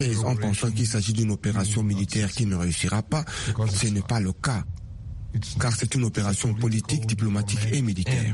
En pensant qu'il s'agit d'une opération militaire qui ne réussira pas, ce n'est pas le cas, car c'est une opération politique, diplomatique et militaire.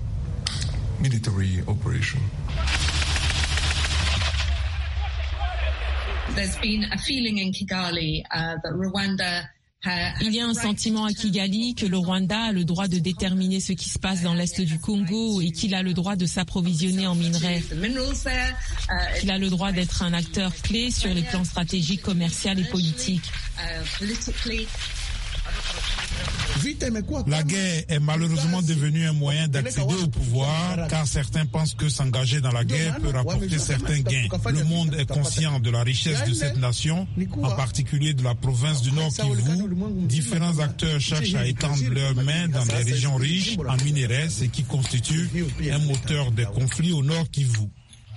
Il y a un sentiment à Kigali que le Rwanda a le droit de déterminer ce qui se passe dans l'est du Congo et qu'il a le droit de s'approvisionner en minerais, qu'il a le droit d'être un acteur clé sur les plans stratégiques, commercial et politiques. La guerre est malheureusement devenue un moyen d'accéder au pouvoir, car certains pensent que s'engager dans la guerre peut rapporter certains gains. Le monde est conscient de la richesse de cette nation, en particulier de la province du Nord Kivu. Différents acteurs cherchent à étendre leurs mains dans des régions riches en minerais, ce qui constitue un moteur des conflits au Nord Kivu.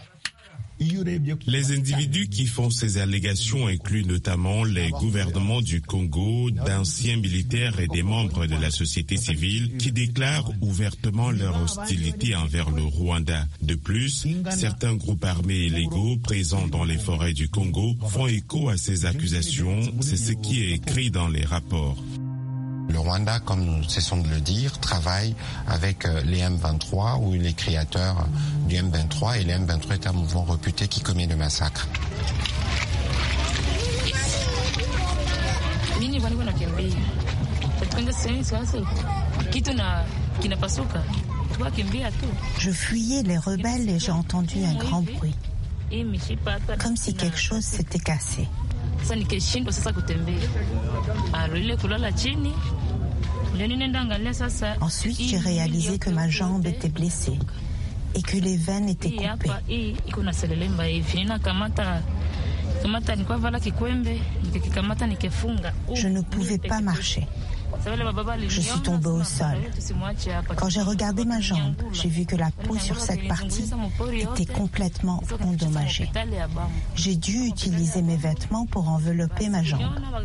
Les individus qui font ces allégations incluent notamment les gouvernements du Congo, d'anciens militaires et des membres de la société civile qui déclarent ouvertement leur hostilité envers le Rwanda. De plus, certains groupes armés illégaux présents dans les forêts du Congo font écho à ces accusations. C'est ce qui est écrit dans les rapports. Le Rwanda, comme nous cessons de le dire, travaille avec les M23 ou les créateurs du M23, et les M23 est un mouvement réputé qui commet le massacre. Je fuyais les rebelles et j'ai entendu un grand bruit, comme si quelque chose s'était cassé. Ensuite, j'ai réalisé que ma jambe était blessée et que les veines étaient coupées. Je ne pouvais pas marcher. Je suis tombée au sol. Quand j'ai regardé ma jambe, j'ai vu que la peau sur cette partie était complètement endommagée. J'ai dû utiliser mes vêtements pour envelopper ma jambe.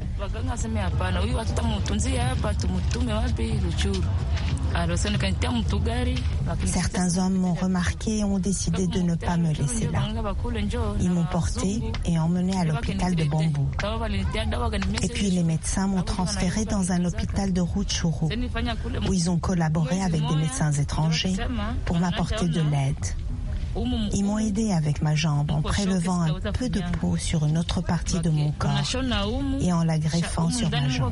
Certains hommes m'ont remarqué et ont décidé de ne pas me laisser là. Ils m'ont porté et emmené à l'hôpital de Bambou. Et puis les médecins m'ont transféré dans un hôpital de Rutshuru, où ils ont collaboré avec des médecins étrangers pour m'apporter de l'aide. Ils m'ont aidé avec ma jambe en prélevant un peu de peau sur une autre partie de mon corps et en la greffant sur ma jambe.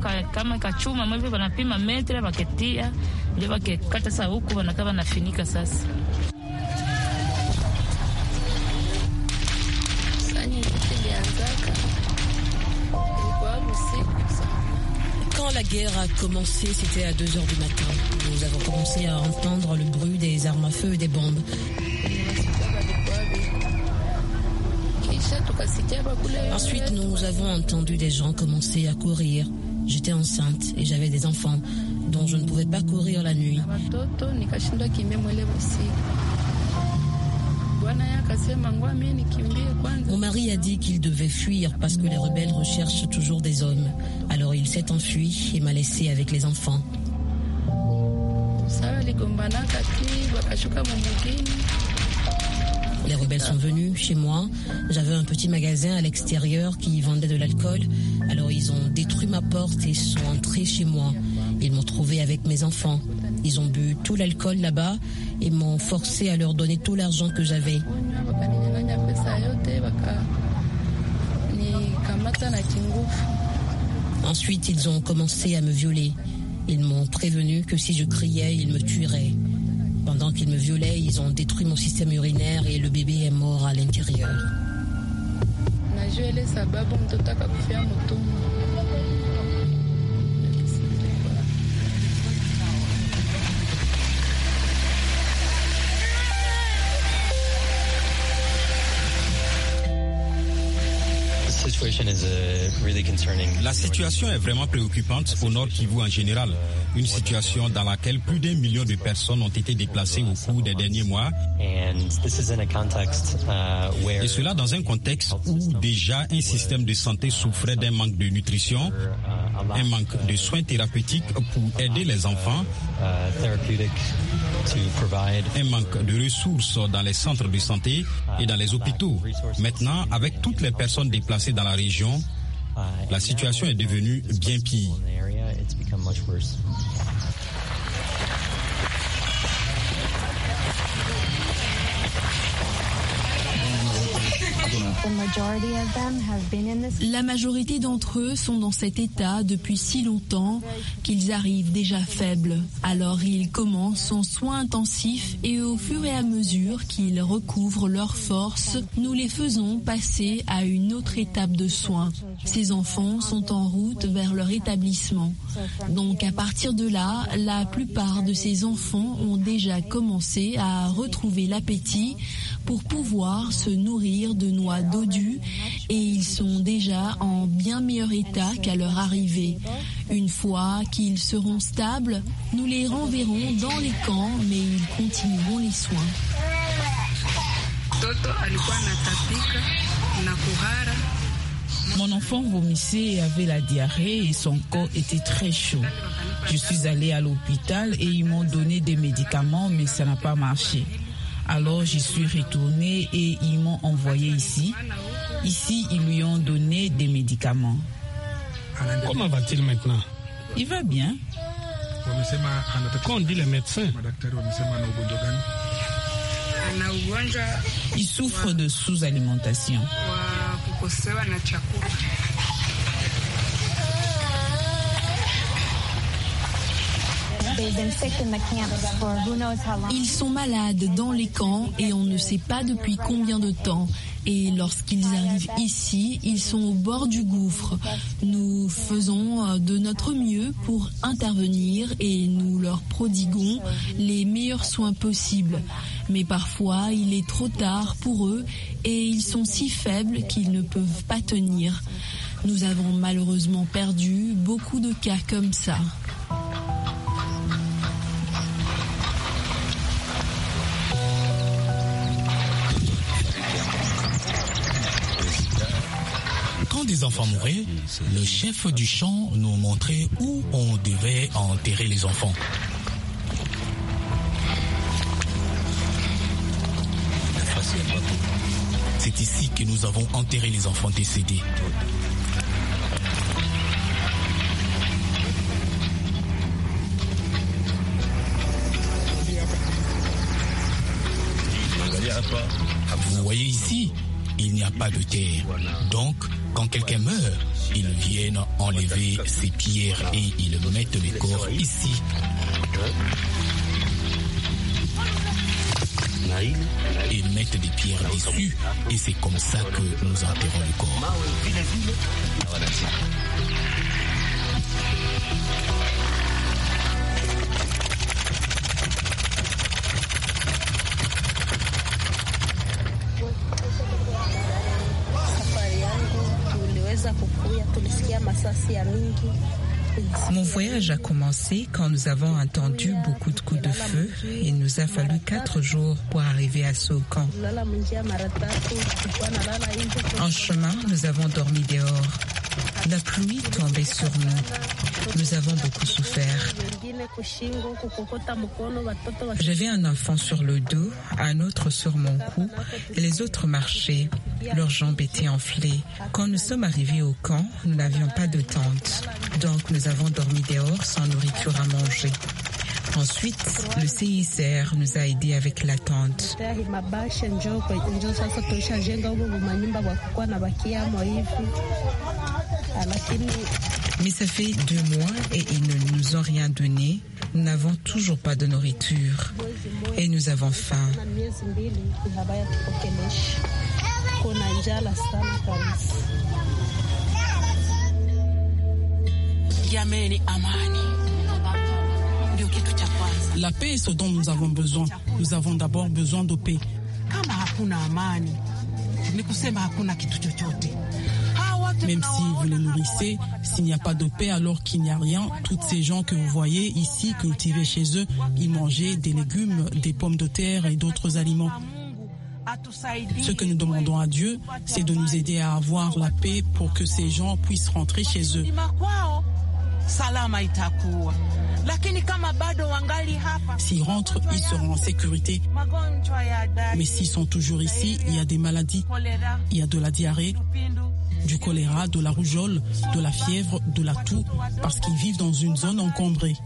Quand la guerre a commencé, c'était à 2h du matin. Nous avons commencé à entendre le bruit des armes à feu et des bombes. Ensuite, nous avons entendu des gens commencer à courir. J'étais enceinte et j'avais des enfants, dont je ne pouvais pas courir la nuit. Mon mari a dit qu'il devait fuir parce que les rebelles recherchent toujours des hommes. Alors il s'est enfui et m'a laissé avec les enfants. Les rebelles sont venus chez moi. J'avais un petit magasin à l'extérieur qui vendait de l'alcool. Alors ils ont détruit ma porte et sont entrés chez moi. Ils m'ont trouvé avec mes enfants. Ils ont bu tout l'alcool là-bas et m'ont forcé à leur donner tout l'argent que j'avais. Ensuite, ils ont commencé à me violer. Ils m'ont prévenu que si je criais, ils me tueraient. Pendant qu'ils me violaient, ils ont détruit mon système urinaire et le bébé est mort à l'intérieur. La situation est vraiment préoccupante au Nord Kivu en général. Une situation dans laquelle plus d'1 million de personnes ont été déplacées au cours des derniers mois. Et cela dans un contexte où déjà un système de santé souffrait d'un manque de nutrition, un manque de soins thérapeutiques pour aider les enfants, un manque de ressources dans les centres de santé et dans les hôpitaux. Maintenant, avec toutes les personnes déplacées dans la région, la situation est devenue bien pire. La majorité d'entre eux sont dans cet état depuis si longtemps qu'ils arrivent déjà faibles. Alors ils commencent en soins intensifs et au fur et à mesure qu'ils recouvrent leurs forces, nous les faisons passer à une autre étape de soins. Ces enfants sont en route vers leur établissement. Donc à partir de là, la plupart de ces enfants ont déjà commencé à retrouver l'appétit pour pouvoir se nourrir de noix dodues et ils sont déjà en bien meilleur état qu'à leur arrivée. Une fois qu'ils seront stables, nous les renverrons dans les camps, mais ils continueront les soins. Mon enfant vomissait et avait la diarrhée et son corps était très chaud. Je suis allée à l'hôpital et ils m'ont donné des médicaments, mais ça n'a pas marché. Alors j'y suis retournée et ils m'ont envoyé ici. Ici, ils lui ont donné des médicaments. Comment va-t-il maintenant? Il va bien. Qu'ont dit les médecins? Il souffre de sous-alimentation. Ils sont malades dans les camps et on ne sait pas depuis combien de temps. Et lorsqu'ils arrivent ici, ils sont au bord du gouffre. Nous faisons de notre mieux pour intervenir et nous leur prodiguons les meilleurs soins possibles. Mais parfois, il est trop tard pour eux et ils sont si faibles qu'ils ne peuvent pas tenir. Nous avons malheureusement perdu beaucoup de cas comme ça. Quand des enfants mouraient, le chef du champ nous montrait où on devait enterrer les enfants. C'est ici que nous avons enterré les enfants décédés. Vous voyez ici, il n'y a pas de terre. Donc, quand quelqu'un meurt, ils viennent enlever ces pierres et ils mettent le corps ici. Ils mettent des pierres dessus et c'est comme ça que nous enterrons le corps. Mon voyage a commencé quand nous avons entendu beaucoup de coups de feu. Il nous a fallu 4 jours pour arriver à ce camp. En chemin, nous avons dormi dehors. La pluie tombait sur nous. Nous avons beaucoup souffert. J'avais un enfant sur le dos, un autre sur mon cou et les autres marchaient. Leurs jambes étaient enflées. Quand nous sommes arrivés au camp, nous n'avions pas de tente. Donc nous avons dormi dehors sans nourriture à manger. Ensuite, le CICR nous a aidés avec la tente. Mais ça fait 2 mois et ils ne nous ont rien donné. Nous n'avons toujours pas de nourriture et nous avons faim. La paix est ce dont nous avons besoin. Nous avons d'abord besoin de paix. Même si vous les nourrissez, s'il n'y a pas de paix, alors qu'il n'y a rien, tous ces gens que vous voyez ici cultivés chez eux, ils mangeaient des légumes, des pommes de terre et d'autres aliments. Ce que nous demandons à Dieu, c'est de nous aider à avoir la paix pour que ces gens puissent rentrer chez eux. S'ils rentrent, ils seront en sécurité. Mais s'ils sont toujours ici, il y a des maladies. Il y a de la diarrhée, du choléra, de la rougeole, de la fièvre, de la toux, parce qu'ils vivent dans une zone encombrée.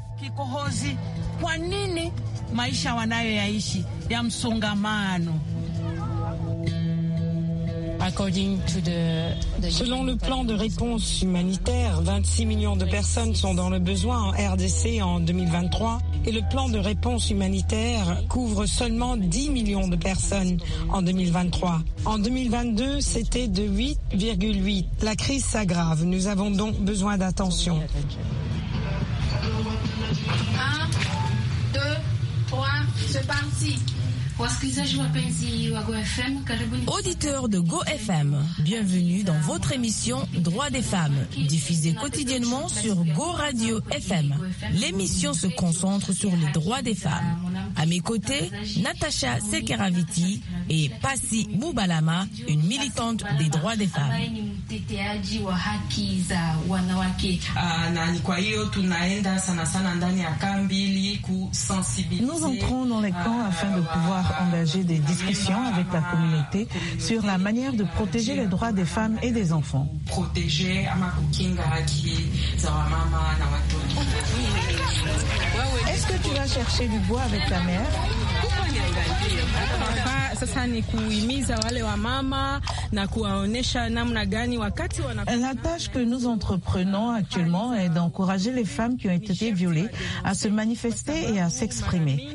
Selon le plan de réponse humanitaire, 26 millions de personnes sont dans le besoin en RDC en 2023 et le plan de réponse humanitaire couvre seulement 10 millions de personnes en 2023. En 2022, c'était de 8,8. La crise s'aggrave. Nous avons donc besoin d'attention. 1, 2, 3, c'est parti. Auditeurs de Go FM, bienvenue dans votre émission Droits des femmes, diffusée quotidiennement sur Go Radio FM. L'émission se concentre sur les droits des femmes. À mes côtés, Natacha Sekeraviti et Pasi Mubalama, une militante des droits des femmes. Nous entrons dans les camps afin de pouvoir engager des discussions avec la communauté sur la manière de protéger les droits des femmes et des enfants. Est-ce que tu vas chercher du bois avec ta mère? La tâche que nous entreprenons actuellement est d'encourager les femmes qui ont été violées à se manifester et à s'exprimer.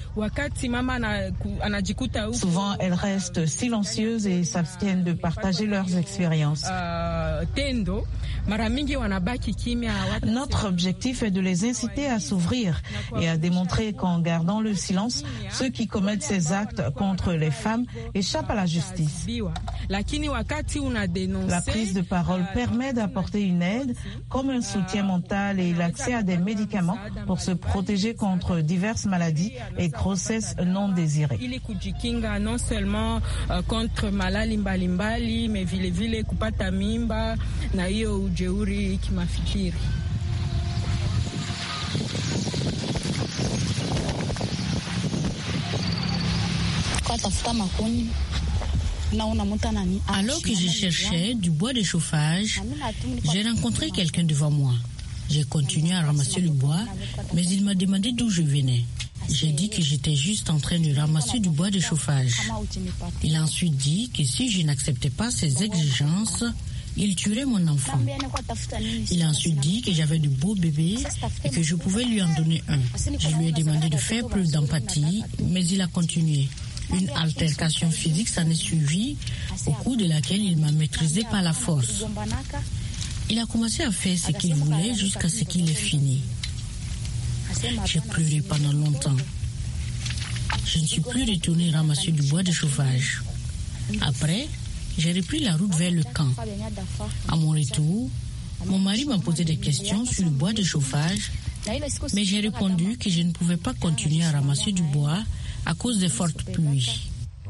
Souvent, elles restent silencieuses et s'abstiennent de partager leurs expériences. Notre objectif est de les inciter à s'ouvrir et à démontrer qu'en gardant le silence, ceux qui commettent ces actes contre les femmes échappent à la justice. La prise de parole permet d'apporter une aide, comme un soutien mental et l'accès à des médicaments pour se protéger contre diverses maladies et grossesses non désirées. Non seulement contre malali mbalimbali, mais vile kupata mimba na hiyo ujeuri kimafikiri. Alors que je cherchais du bois de chauffage, j'ai rencontré quelqu'un devant moi. J'ai continué à ramasser le bois, mais il m'a demandé d'où je venais. J'ai dit que j'étais juste en train de ramasser du bois de chauffage. Il a ensuite dit que si je n'acceptais pas ses exigences, il tuerait mon enfant. Il a ensuite dit que j'avais de beaux bébés et que je pouvais lui en donner un. Je lui ai demandé de faire preuve d'empathie, mais il a continué. Une altercation physique s'en est suivie, au cours de laquelle il m'a maîtrisé par la force. Il a commencé à faire ce qu'il voulait jusqu'à ce qu'il ait fini. J'ai pleuré pendant longtemps. Je ne suis plus retournée ramasser du bois de chauffage. Après, j'ai repris la route vers le camp. À mon retour, mon mari m'a posé des questions sur le bois de chauffage, mais j'ai répondu que je ne pouvais pas continuer à ramasser du bois à cause des fortes pluies.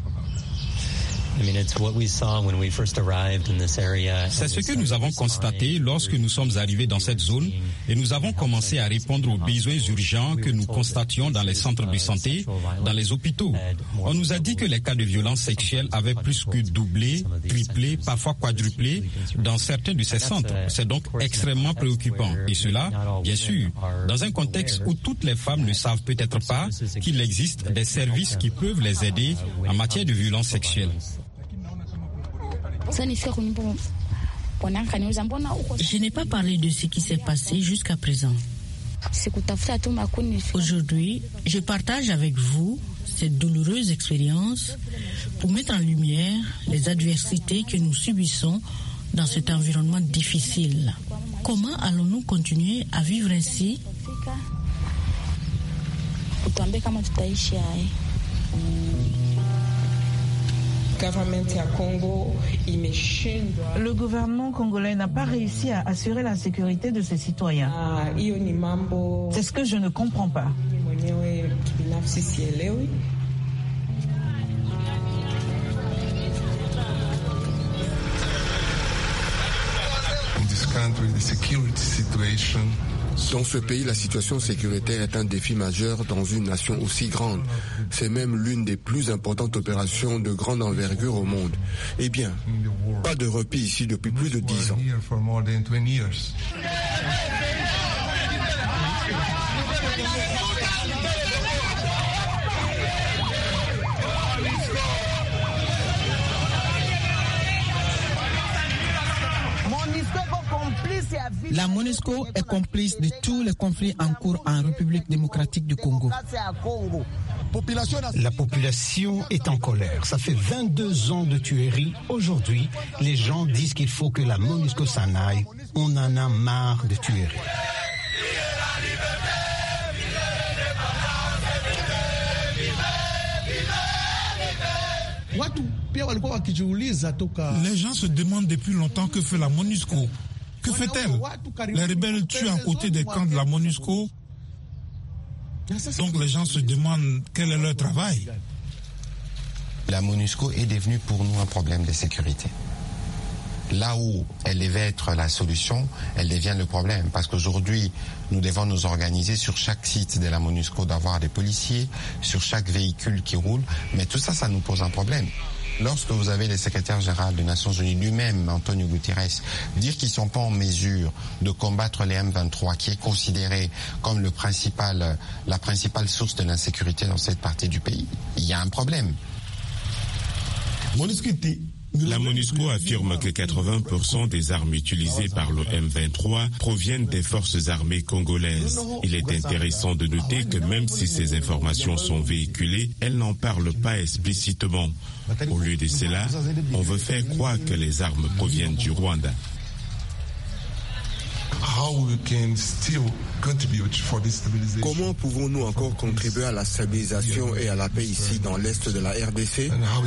C'est ce que nous avons constaté lorsque nous sommes arrivés dans cette zone et nous avons commencé à répondre aux besoins urgents que nous constations dans les centres de santé, dans les hôpitaux. On nous a dit que les cas de violence sexuelle avaient plus que doublé, triplé, parfois quadruplé dans certains de ces centres. C'est donc extrêmement préoccupant. Et cela, bien sûr, dans un contexte où toutes les femmes ne savent peut-être pas qu'il existe des services qui peuvent les aider en matière de violence sexuelle. Je n'ai pas parlé de ce qui s'est passé jusqu'à présent. Aujourd'hui, je partage avec vous cette douloureuse expérience pour mettre en lumière les adversités que nous subissons dans cet environnement difficile. Comment allons-nous continuer à vivre ainsi? Le gouvernement congolais n'a pas réussi à assurer la sécurité de ses citoyens. C'est ce que je ne comprends pas. In this country, the security situation Dans ce pays, la situation sécuritaire est un défi majeur dans une nation aussi grande. C'est même l'une des plus importantes opérations de grande envergure au monde. Eh bien, pas de repos ici depuis plus de 10 ans. La MONUSCO est complice de tous les conflits en cours en République démocratique du Congo. La population est en colère. Ça fait 22 ans de tueries. Aujourd'hui, les gens disent qu'il faut que la MONUSCO s'en aille. On en a marre de tueries. Les gens se demandent depuis longtemps que fait la MONUSCO. Que fait-elle? Les rebelles tuent à côté des camps de la MONUSCO. Donc les gens se demandent quel est leur travail. La MONUSCO est devenue pour nous un problème de sécurité. Là où elle devait être la solution, elle devient le problème. Parce qu'aujourd'hui, nous devons nous organiser sur chaque site de la MONUSCO d'avoir des policiers, sur chaque véhicule qui roule. Mais tout ça, ça nous pose un problème. Lorsque vous avez le secrétaire général des Nations Unies lui-même, Antonio Guterres, dire qu'ils ne sont pas en mesure de combattre les M23, qui est considéré comme la principale source de l'insécurité dans cette partie du pays, il y a un problème. La MONUSCO affirme que 80% des armes utilisées par le M23 proviennent des forces armées congolaises. Il est intéressant de noter que même si ces informations sont véhiculées, elles n'en parlent pas explicitement. Au lieu de cela, on veut faire croire que les armes proviennent du Rwanda. Comment pouvons-nous encore contribuer à la stabilisation et à la paix ici dans l'est de la RDC?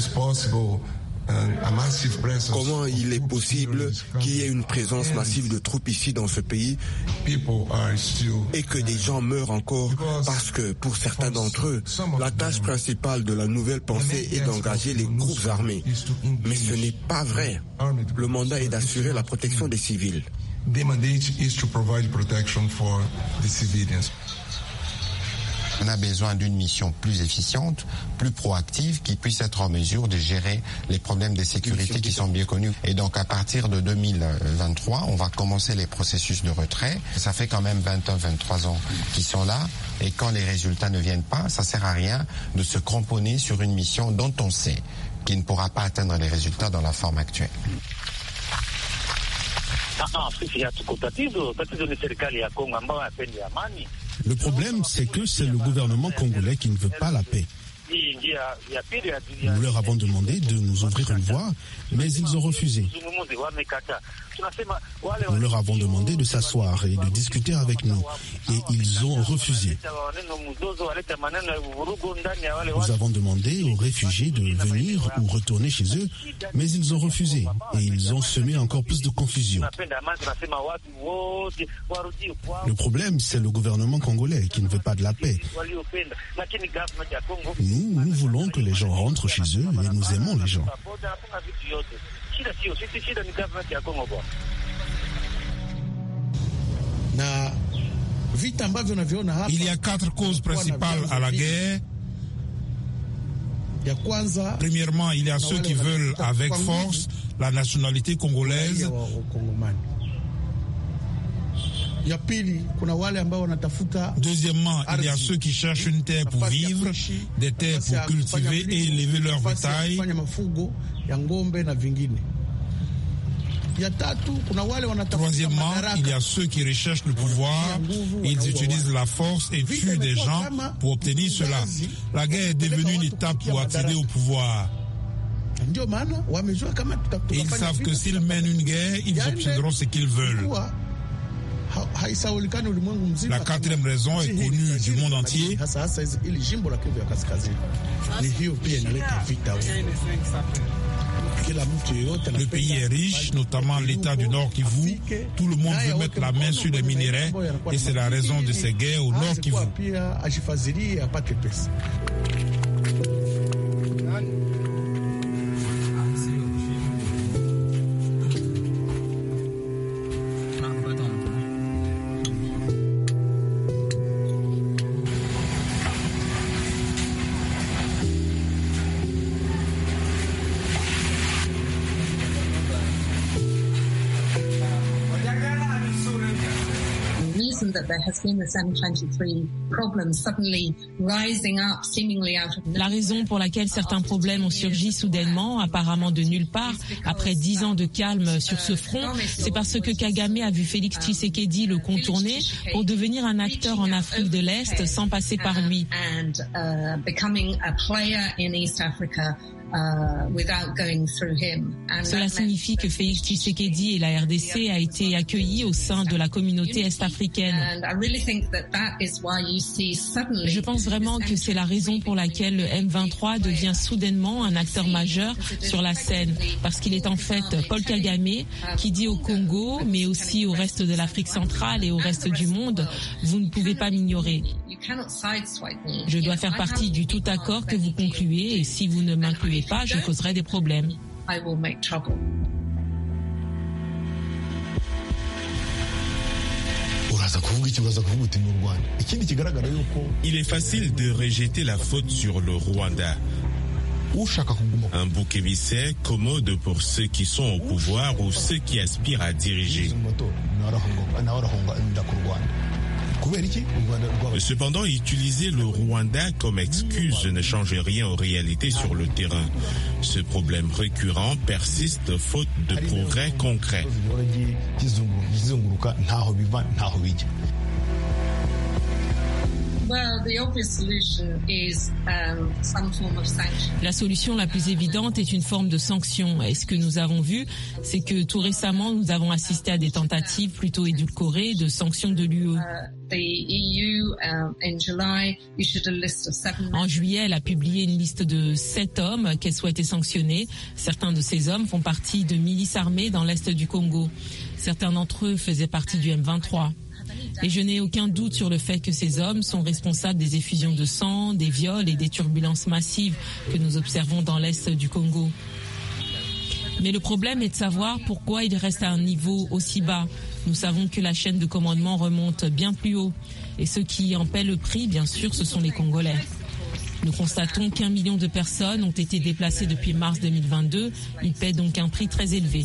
Comment il est possible qu'il y ait une présence massive de troupes ici dans ce pays et que des gens meurent encore parce que pour certains d'entre eux, la tâche principale de la nouvelle pensée est d'engager les groupes armés. Mais ce n'est pas vrai. Le mandat est d'assurer la protection des civils. On a besoin d'une mission plus efficiente, plus proactive, qui puisse être en mesure de gérer les problèmes de sécurité qui sont bien connus. Et donc, à partir de 2023, on va commencer les processus de retrait. Ça fait quand même 23 ans qu'ils sont là. Et quand les résultats ne viennent pas, ça sert à rien de se cramponner sur une mission dont on sait qu'il ne pourra pas atteindre les résultats dans la forme actuelle. Le problème, c'est que c'est le gouvernement congolais qui ne veut pas la paix. Nous leur avons demandé de nous ouvrir une voie, mais ils ont refusé. Nous leur avons demandé de s'asseoir et de discuter avec nous, et ils ont refusé. Nous avons demandé aux réfugiés de venir ou retourner chez eux, mais ils ont refusé, et ils ont semé encore plus de confusion. Le problème, c'est le gouvernement congolais qui ne veut pas de la paix. Nous voulons que les gens rentrent chez eux et nous aimons les gens. Il y a 4 causes principales à la guerre. Premièrement, il y a ceux qui veulent avec force la nationalité congolaise. Deuxièmement, il y a ceux qui cherchent une terre pour vivre, des terres pour cultiver et élever leur bétail. Troisièmement, il y a ceux qui recherchent le pouvoir, ils utilisent la force et tuent des gens pour obtenir cela. La guerre est devenue une étape pour accéder au pouvoir. Et ils savent que s'ils mènent une guerre, ils obtiendront ce qu'ils veulent. La 4e raison est connue du monde entier. Le pays est riche, notamment l'État du Nord Kivu. Tout le monde veut mettre la main sur les minéraux et c'est la raison de ces guerres au Nord Kivu. La raison pour laquelle certains problèmes ont surgi soudainement, apparemment de nulle part, après 10 ans de calme sur ce front, c'est parce que Kagame a vu Félix Tshisekedi le contourner pour devenir un acteur en Afrique de l'Est sans passer par lui. Cela signifie que Félix Tshisekedi et la RDC a été accueillis au sein de la communauté est-africaine. Je pense vraiment que c'est la raison pour laquelle le M23 devient soudainement un acteur majeur sur la scène, parce qu'il est en fait Paul Kagame qui dit au Congo, mais aussi au reste de l'Afrique centrale et au reste du monde, vous ne pouvez pas m'ignorer. Je dois faire partie du tout accord que vous concluez et si vous ne m'incluez pas, je causerai des problèmes. Il est facile de rejeter la faute sur le Rwanda. Un bouc émissaire commode pour ceux qui sont au pouvoir ou ceux qui aspirent à diriger. Cependant, utiliser le Rwanda comme excuse ne change rien aux réalités sur le terrain. Ce problème récurrent persiste faute de progrès concrets. La solution la plus évidente est une forme de sanction. Et ce que nous avons vu, c'est que tout récemment, nous avons assisté à des tentatives plutôt édulcorées de sanctions de l'UE. En juillet, elle a publié une liste de 7 hommes qu'elle souhaitait sanctionner. Certains de ces hommes font partie de milices armées dans l'est du Congo. Certains d'entre eux faisaient partie du M23. Et je n'ai aucun doute sur le fait que ces hommes sont responsables des effusions de sang, des viols et des turbulences massives que nous observons dans l'est du Congo. Mais le problème est de savoir pourquoi ils restent à un niveau aussi bas. Nous savons que la chaîne de commandement remonte bien plus haut. Et ceux qui en paient le prix, bien sûr, ce sont les Congolais. Nous constatons qu'1 million de personnes ont été déplacées depuis mars 2022. Ils paient donc un prix très élevé.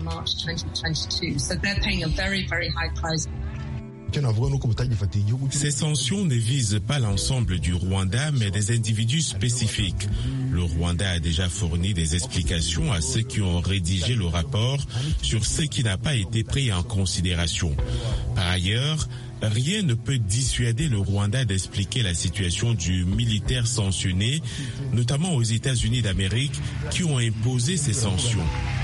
Ces sanctions ne visent pas l'ensemble du Rwanda, mais des individus spécifiques. Le Rwanda a déjà fourni des explications à ceux qui ont rédigé le rapport sur ce qui n'a pas été pris en considération. Par ailleurs, rien ne peut dissuader le Rwanda d'expliquer la situation du militaire sanctionné, notamment aux États-Unis d'Amérique, qui ont imposé ces sanctions.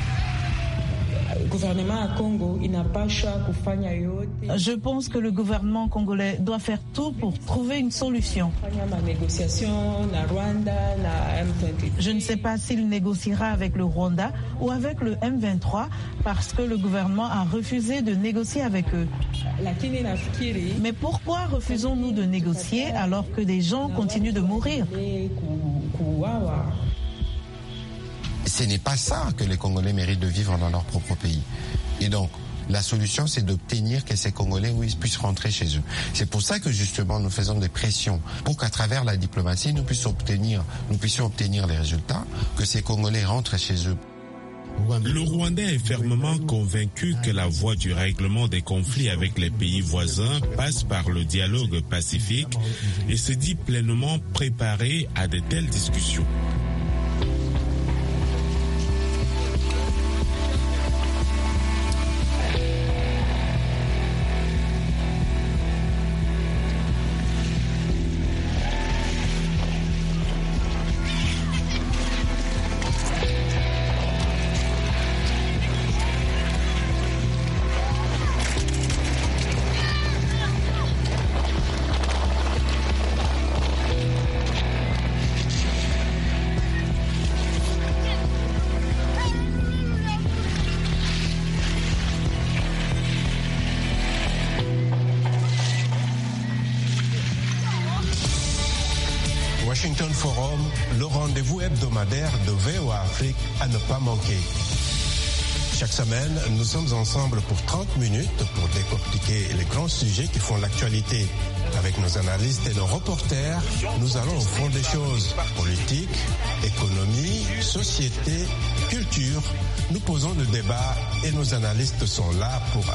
Je pense que le gouvernement congolais doit faire tout pour trouver une solution. Je ne sais pas s'il négociera avec le Rwanda ou avec le M23 parce que le gouvernement a refusé de négocier avec eux. Mais pourquoi refusons-nous de négocier alors que des gens continuent de mourir ? Ce n'est pas ça que les Congolais méritent de vivre dans leur propre pays. Et donc, la solution, c'est d'obtenir que ces Congolais puissent rentrer chez eux. C'est pour ça que justement, nous faisons des pressions pour qu'à travers la diplomatie, nous puissions obtenir les résultats, que ces Congolais rentrent chez eux. Le Rwandais est fermement convaincu que la voie du règlement des conflits avec les pays voisins passe par le dialogue pacifique et se dit pleinement préparé à de telles discussions. Washington Forum, le rendez-vous hebdomadaire de VOA Afrique à ne pas manquer. Chaque semaine, nous sommes ensemble pour 30 minutes pour décortiquer les grands sujets qui font l'actualité. Avec nos analystes et nos reporters, nous allons au fond des choses. Politique, économie, société, culture. Nous posons le débat et nos analystes sont là pour